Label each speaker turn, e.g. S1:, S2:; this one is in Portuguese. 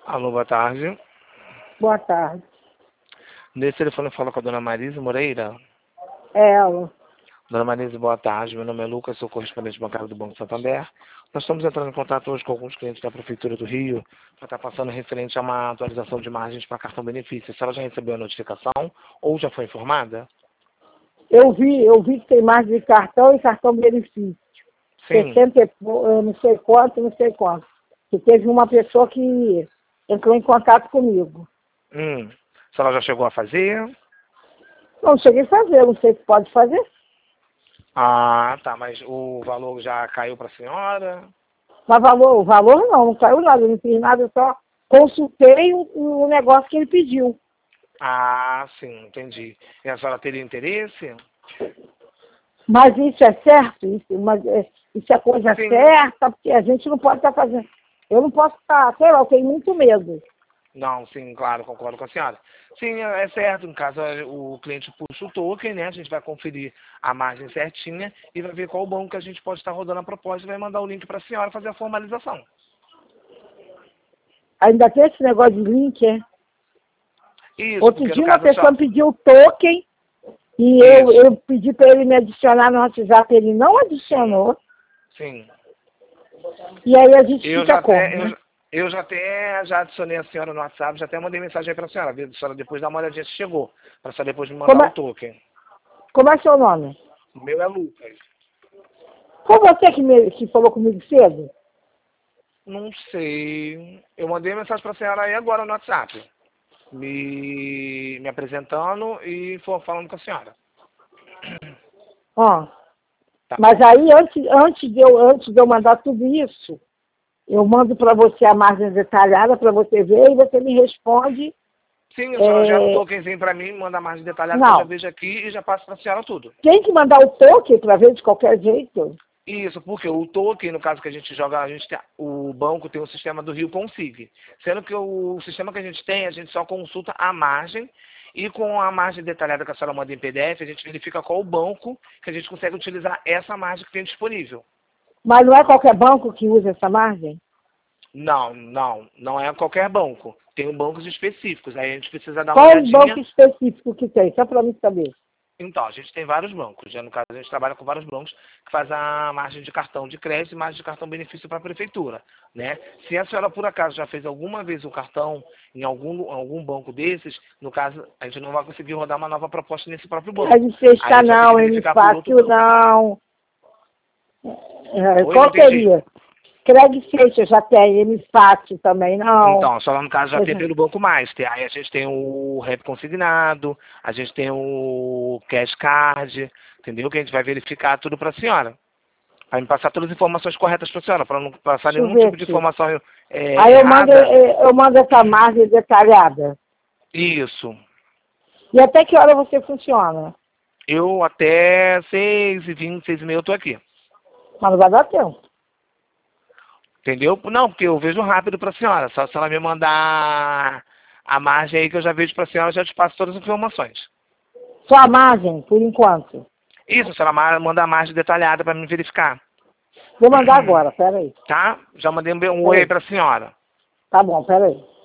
S1: Alô, boa tarde.
S2: Boa tarde.
S1: Nesse telefone fala com a dona Marise Moreira.
S2: É ela.
S1: Dona Marise, boa tarde. Meu nome é Lucas, sou correspondente bancário do Banco Santander. Nós estamos entrando em contato hoje com alguns clientes da Prefeitura do Rio para estar passando referente a uma atualização de margens para cartão benefício. A senhora já recebeu a notificação ou já foi informada?
S2: Eu vi que tem mais de cartão e cartão benefício.
S1: Sim.
S2: 60, eu não sei quanto, não sei quanto. Que teve uma pessoa que entrou em contato comigo.
S1: A senhora já chegou a fazer?
S2: Não cheguei a fazer, não sei se pode fazer.
S1: Ah, tá, mas o valor já caiu para a senhora?
S2: Mas o valor não caiu nada, eu não fiz nada, eu só consultei o negócio que ele pediu.
S1: Ah, sim, entendi. E a senhora teria interesse?
S2: Mas isso é certo? Isso é coisa
S1: Sim.
S2: certa? Porque a gente não pode estar fazendo. Eu não posso estar, sei lá, eu tenho muito medo.
S1: Não, sim, claro, concordo com a senhora. Sim, é certo, no caso o cliente puxa o token, né? A gente vai conferir a margem certinha e vai ver qual banco que a gente pode estar rodando a proposta e vai mandar o link para a senhora fazer a formalização.
S2: Ainda tem esse negócio de link, é?
S1: Isso,
S2: Outro
S1: porque no
S2: dia uma
S1: caso
S2: pessoa me pediu o token e eu pedi para ele me adicionar no WhatsApp, ele não adicionou.
S1: Sim.
S2: E aí a gente fica como, né?
S1: Eu já adicionei a senhora no WhatsApp, já até mandei mensagem aí para a senhora. A senhora depois dá uma olhadinha se chegou, para a senhora depois me mandar o token.
S2: Como é seu nome?
S1: O meu é Lucas.
S2: Foi você que falou comigo cedo?
S1: Não sei. Eu mandei mensagem para a senhora aí agora no WhatsApp. Me apresentando e falando com a senhora.
S2: Ó,
S1: Tá.
S2: mas aí antes de eu mandar tudo isso, eu mando para você a margem detalhada para você ver e você me responde.
S1: Sim, a senhora gera o tokenzinho para mim, manda a margem detalhada que eu já vejo aqui e já passo para a senhora tudo.
S2: Tem que mandar o token para ver de qualquer jeito?
S1: Isso, porque o token, no caso que a gente joga, o banco tem o sistema do Rio Consig. Sendo que o sistema que a gente só consulta a margem e com a margem detalhada que a senhora manda em PDF, a gente verifica qual o banco que a gente consegue utilizar essa margem que tem disponível.
S2: Mas não é qualquer banco que usa essa margem?
S1: Não é qualquer banco. Tem bancos específicos, aí a gente precisa dar uma
S2: Qual
S1: olhadinha.
S2: o banco específico que tem? Só para mim saber.
S1: Então, a gente tem vários bancos. No caso, a gente trabalha com vários bancos que faz a margem de cartão de crédito e margem de cartão benefício para a prefeitura, né? Se a senhora, por acaso, já fez alguma vez um cartão em algum banco desses, no caso, a gente não vai conseguir rodar uma nova proposta nesse próprio banco.
S2: Aí fecha não, M fácil não. Qual seria? Credit fecha já tem, M fácil também não.
S1: Então, só no caso já tem pelo Banco Master. Aí a gente tem o Rap Consignado, a gente tem o Cash Card, entendeu? Que a gente vai verificar tudo para a senhora. Vai me passar todas as informações corretas para a senhora, para não passar nenhum tipo de informação
S2: aí eu mando essa margem detalhada.
S1: Isso.
S2: E até que hora você funciona?
S1: Eu até 6h20, 6h30 eu tô aqui.
S2: Mas não vai dar tempo.
S1: Entendeu? Não, porque eu vejo rápido para a senhora. Só se ela me mandar a margem aí que eu já vejo para a senhora, eu já te passo todas as informações.
S2: Só a margem, por enquanto?
S1: Isso, a senhora manda a margem detalhada para me verificar.
S2: Vou mandar agora, peraí.
S1: Tá? Já mandei um oi aí para a senhora.
S2: Tá bom, peraí.